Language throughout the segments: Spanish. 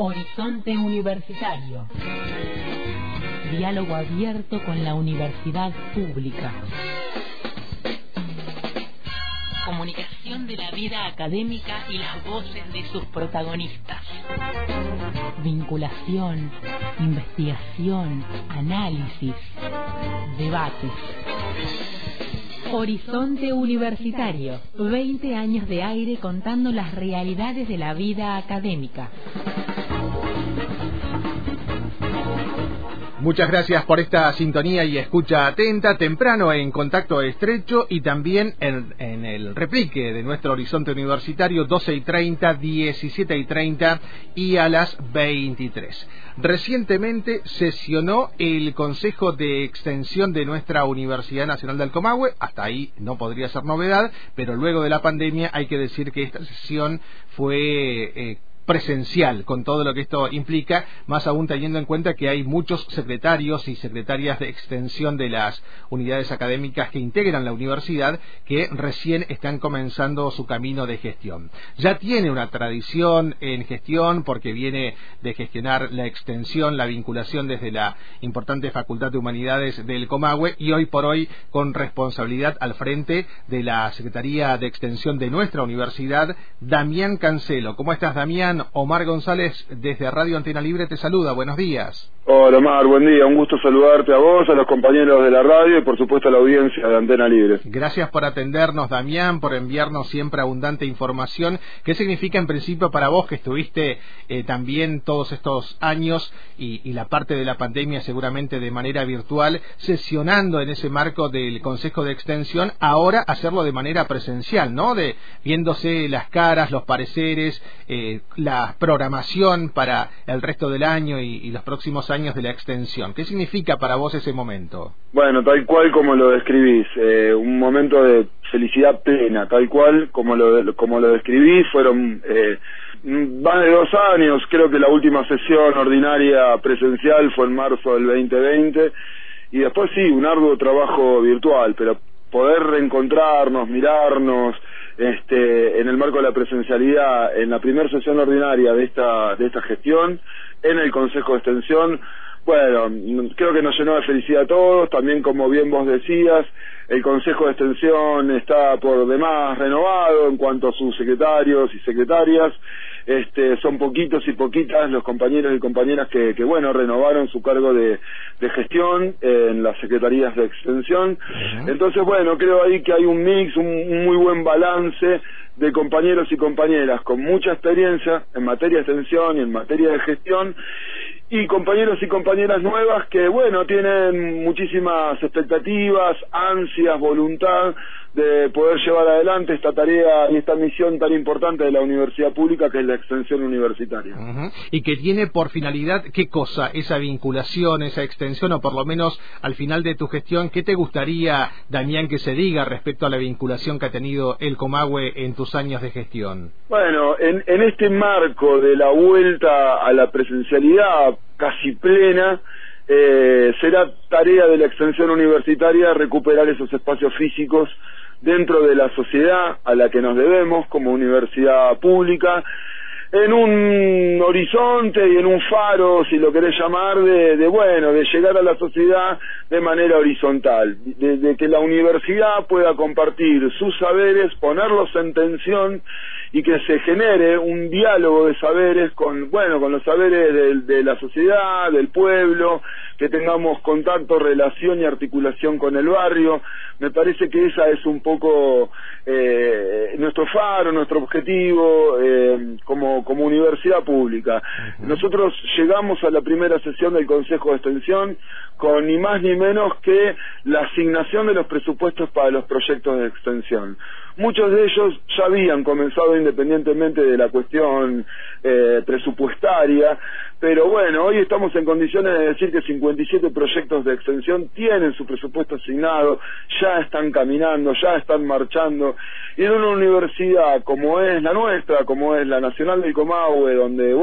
Horizonte Universitario. Diálogo abierto con la universidad pública. Comunicación de la vida académica y las voces de sus protagonistas. Vinculación, investigación, análisis, debates. Horizonte Universitario, 20 años de aire contando las realidades de la vida académica. Muchas gracias por esta sintonía y escucha atenta, temprano en contacto estrecho y también en el replique de nuestro Horizonte Universitario, 12:30, 17:30 y a las 23. Recientemente sesionó el Consejo de Extensión de nuestra Universidad Nacional del Comahue. Hasta ahí no podría ser novedad, pero luego de la pandemia hay que decir que esta sesión fue presencial, con todo lo que esto implica, más aún teniendo en cuenta que hay muchos secretarios y secretarias de extensión de las unidades académicas que integran la universidad que recién están comenzando su camino de gestión. Ya tiene una tradición en gestión porque viene de gestionar la extensión, la vinculación desde la importante Facultad de Humanidades del Comahue y hoy por hoy con responsabilidad al frente de la Secretaría de Extensión de nuestra universidad, Damián Cancelo. ¿Cómo estás, Damián? Omar González desde Radio Antena Libre te saluda, buenos días. Hola Omar, buen día, un gusto saludarte a vos, a los compañeros de la radio y por supuesto a la audiencia de Antena Libre. Gracias por atendernos, Damián, por enviarnos siempre abundante información. ¿Qué significa en principio para vos que estuviste también todos estos años y la parte de la pandemia seguramente de manera virtual, sesionando en ese marco del Consejo de Extensión, ahora hacerlo de manera presencial, ¿no? Viéndose las caras, los pareceres, la programación para el resto del año y los próximos años de la extensión. ¿Qué significa para vos ese momento? Bueno, tal cual como lo describís, un momento de felicidad plena, tal cual como lo describís, fueron más de 2 años, creo que la última sesión ordinaria presencial fue en marzo del 2020, y después sí, un arduo trabajo virtual, pero poder reencontrarnos, mirarnos, en el marco de la presencialidad, en la primera sesión ordinaria de esta gestión, en el Consejo de Extensión, bueno, creo que nos llenó de felicidad a todos. También, como bien vos decías, el Consejo de Extensión está por demás renovado en cuanto a sus secretarios y secretarias. Son poquitos y poquitas los compañeros y compañeras que bueno, renovaron su cargo de gestión en las secretarías de extensión. Entonces, bueno, creo ahí que hay un mix, un muy buen balance de compañeros y compañeras con mucha experiencia en materia de extensión y en materia de gestión, y compañeros y compañeras nuevas que, bueno, tienen muchísimas expectativas, ansias, voluntad de poder llevar adelante esta tarea y esta misión tan importante de la universidad pública, que es la extensión universitaria. Y que tiene por finalidad, ¿qué cosa? Esa vinculación, esa extensión, o por lo menos al final de tu gestión, ¿qué te gustaría, Damián, que se diga respecto a la vinculación que ha tenido el Comahue en tus años de gestión? Bueno, en este marco de la vuelta a la presencialidad casi plena, será tarea de la extensión universitaria recuperar esos espacios físicos dentro de la sociedad a la que nos debemos como universidad pública, en un horizonte y en un faro, si lo querés llamar, de llegar a la sociedad de manera horizontal, de que la universidad pueda compartir sus saberes, ponerlos en tensión y que se genere un diálogo de saberes con los saberes de la sociedad, del pueblo, que tengamos contacto, relación y articulación con el barrio. Me parece que esa es un poco nuestro faro, nuestro objetivo como universidad pública. Nosotros llegamos a la primera sesión del Consejo de Extensión con ni más ni menos que la asignación de los presupuestos para los proyectos de extensión. Muchos de ellos ya habían comenzado independientemente de la cuestión presupuestaria, pero bueno, hoy estamos en condiciones de decir que 57 proyectos de extensión tienen su presupuesto asignado, ya están caminando, ya están marchando, y en una universidad como es la nuestra, como es la Nacional del Comahue, donde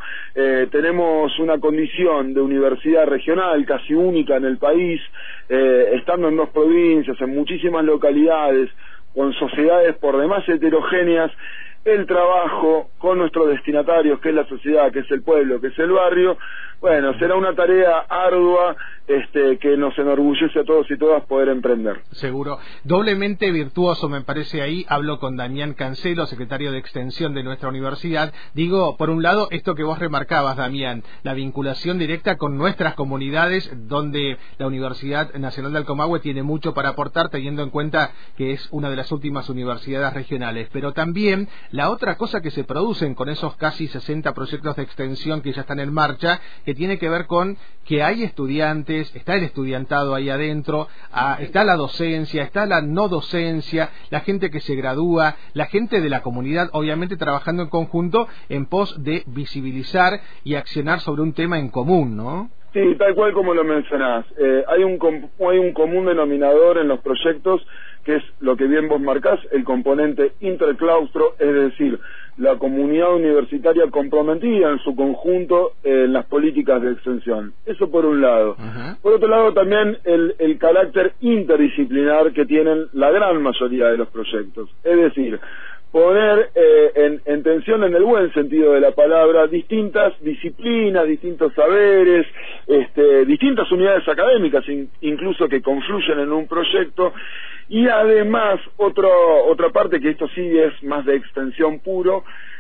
tenemos una condición de universidad regional casi única en el país, estando en 2 provincias, en muchísimas localidades, con sociedades por demás heterogéneas, el trabajo con nuestros destinatarios, que es la sociedad, que es el pueblo, que es el barrio. Bueno, será una tarea ardua que nos enorgullece a todos y todas poder emprender. Seguro. Doblemente virtuoso me parece ahí. Hablo con Damián Cancelo, secretario de Extensión de nuestra universidad. Digo, por un lado, esto que vos remarcabas, Damián, la vinculación directa con nuestras comunidades, donde la Universidad Nacional de Alcomahue tiene mucho para aportar, teniendo en cuenta que es una de las últimas universidades regionales. Pero también la otra cosa que se producen con esos casi 60 proyectos de extensión que ya están en marcha, que tiene que ver con que hay estudiantes, está el estudiantado ahí adentro, está la docencia, está la no docencia, la gente que se gradúa, la gente de la comunidad, obviamente trabajando en conjunto en pos de visibilizar y accionar sobre un tema en común, ¿no? Sí, tal cual como lo mencionás. Hay un común denominador en los proyectos, que es lo que bien vos marcás, el componente interclaustro, es decir, la comunidad universitaria comprometida en su conjunto en las políticas de extensión. Eso por un lado. Por otro lado también el carácter interdisciplinar que tienen la gran mayoría de los proyectos. Es decir, poner en tensión, en el buen sentido de la palabra, distintas disciplinas, distintos saberes, distintas unidades académicas incluso que confluyen en un proyecto, y además otra parte, que esto sí es más de extensión puro,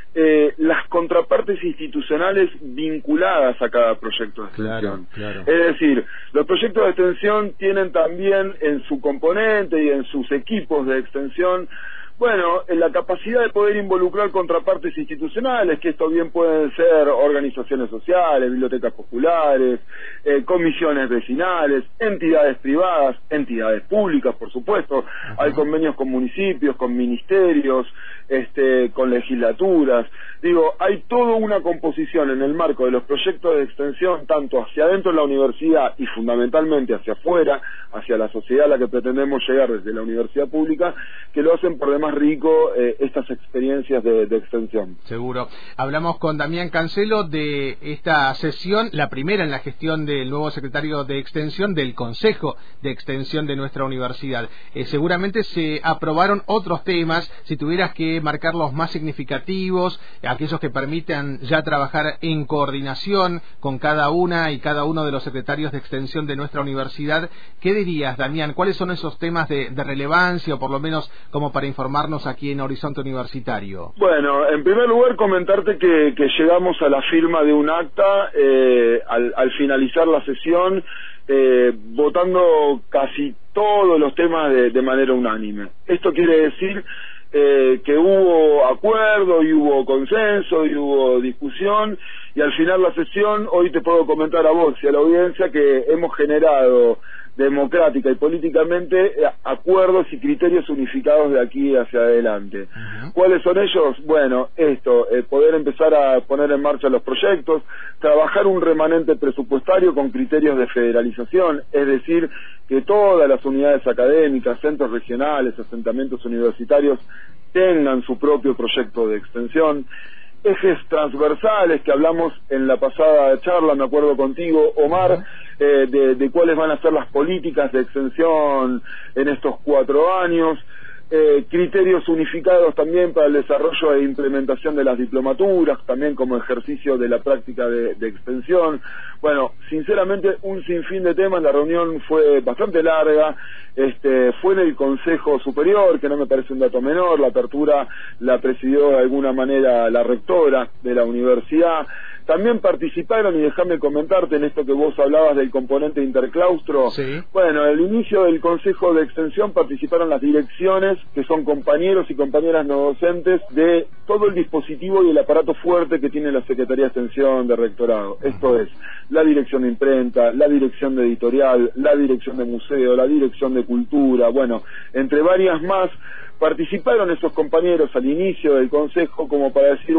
las contrapartes institucionales vinculadas a cada proyecto de extensión. Claro. Es decir, los proyectos de extensión tienen también en su componente y en sus equipos de extensión, bueno, la capacidad de poder involucrar contrapartes institucionales, que esto bien pueden ser organizaciones sociales, bibliotecas populares, comisiones vecinales, entidades privadas, entidades públicas, por supuesto. Hay convenios con municipios, con ministerios, con legislaturas. Digo, hay toda una composición en el marco de los proyectos de extensión, tanto hacia adentro de la universidad y fundamentalmente hacia afuera, hacia la sociedad a la que pretendemos llegar desde la universidad pública, que lo hacen por demás rico estas experiencias de extensión. Seguro. Hablamos con Damián Cancelo de esta sesión, la primera en la gestión del nuevo secretario de Extensión del Consejo de Extensión de nuestra universidad. Seguramente se aprobaron otros temas, si tuvieras que marcar los más significativos, aquellos que permitan ya trabajar en coordinación con cada una y cada uno de los secretarios de Extensión de nuestra universidad. ¿Qué dirías, Damián? ¿Cuáles son esos temas de relevancia, o por lo menos como para informarnos aquí en Horizonte Universitario? Bueno, en primer lugar comentarte que llegamos a la firma de un acta al finalizar la sesión, votando casi todos los temas de manera unánime. Esto quiere decir que hubo acuerdo y hubo consenso y hubo discusión, y al final la sesión, hoy te puedo comentar a vos y a la audiencia que hemos generado democrática y políticamente acuerdos y criterios unificados de aquí hacia adelante. ¿Cuáles son ellos? Bueno, poder empezar a poner en marcha los proyectos, trabajar un remanente presupuestario con criterios de federalización, es decir, que todas las unidades académicas, centros regionales, asentamientos universitarios tengan su propio proyecto de extensión. Ejes transversales que hablamos en la pasada charla, me acuerdo contigo, Omar, de cuáles van a ser las políticas de extensión en estos 4 años, criterios unificados también para el desarrollo e implementación de las diplomaturas, también como ejercicio de la práctica de extensión. Bueno, sinceramente un sinfín de temas. La reunión fue bastante larga, fue en el Consejo Superior, que no me parece un dato menor. La apertura la presidió de alguna manera la rectora de la universidad. También participaron, y déjame comentarte en esto que vos hablabas del componente interclaustro. Sí. Bueno, en el inicio del Consejo de Extensión participaron las direcciones, que son compañeros y compañeras no docentes, de todo el dispositivo y el aparato fuerte que tiene la Secretaría de Extensión de Rectorado. Esto es, la dirección de imprenta, la dirección de editorial, la dirección de museo, la dirección de cultura, bueno, entre varias más. Participaron esos compañeros al inicio del Consejo como para decir, bueno,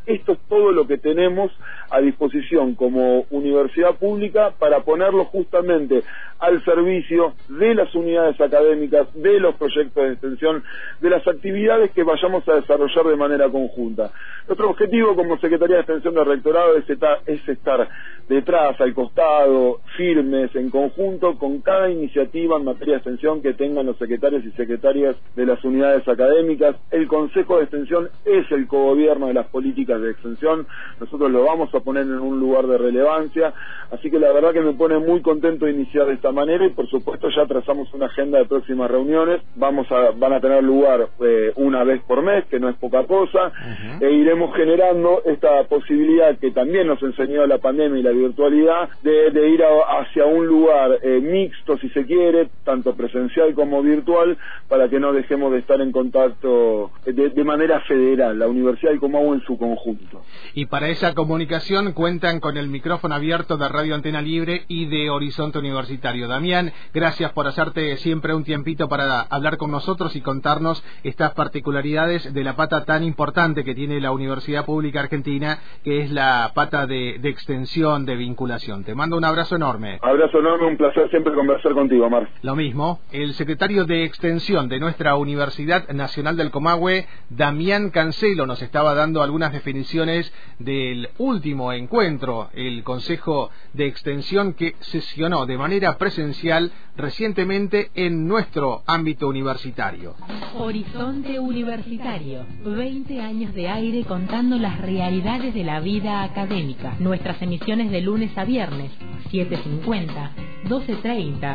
esto es todo lo que tenemos a disposición como universidad pública para ponerlo justamente al servicio de las unidades académicas, de los proyectos de extensión, de las actividades que vayamos a desarrollar de manera conjunta. Nuestro objetivo como Secretaría de Extensión del Rectorado es estar detrás, al costado, firmes, en conjunto, con cada iniciativa en materia de extensión que tengan los secretarios y secretarias de las unidades académicas. El Consejo de Extensión es el cogobierno de las políticas de extensión, nosotros lo vamos a poner en un lugar de relevancia, así que la verdad que me pone muy contento de iniciar de esta manera y por supuesto ya trazamos una agenda de próximas reuniones, van a tener lugar una vez por mes, que no es poca cosa, e iremos generando esta posibilidad que también nos enseñó la pandemia y la virtualidad de ir hacia un lugar mixto, si se quiere, tanto presencial como virtual, para que no dejemos de estar en contacto de manera federal, la Universidad del Comahue en su conjunto. Y para esa comunicación cuentan con el micrófono abierto de Radio Antena Libre y de Horizonte Universitario. Damián, gracias por hacerte siempre un tiempito para hablar con nosotros y contarnos estas particularidades de la pata tan importante que tiene la Universidad Pública Argentina, que es la pata de extensión, de vinculación. Te mando un abrazo enorme. Abrazo enorme, un placer siempre conversar contigo, Mar. Lo mismo, el secretario de Extensión de nuestra Universidad Nacional del Comahue, Damián Cancelo, nos estaba dando algunas definiciones del último encuentro, el Consejo de Extensión que sesionó de manera presencial recientemente en nuestro ámbito universitario. Horizonte Universitario, 20 años de aire contando las realidades de la vida académica. Nuestras emisiones de lunes a viernes, 7:50, 12:30,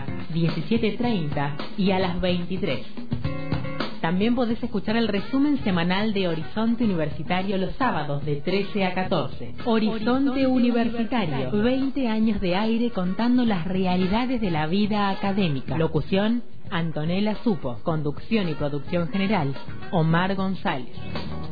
17:30 y a las 23. También podés escuchar el resumen semanal de Horizonte Universitario los sábados de 13 a 14. Horizonte Universitario, 20 años de aire contando las realidades de la vida académica. Locución, Antonella Supo. Conducción y producción general, Omar González.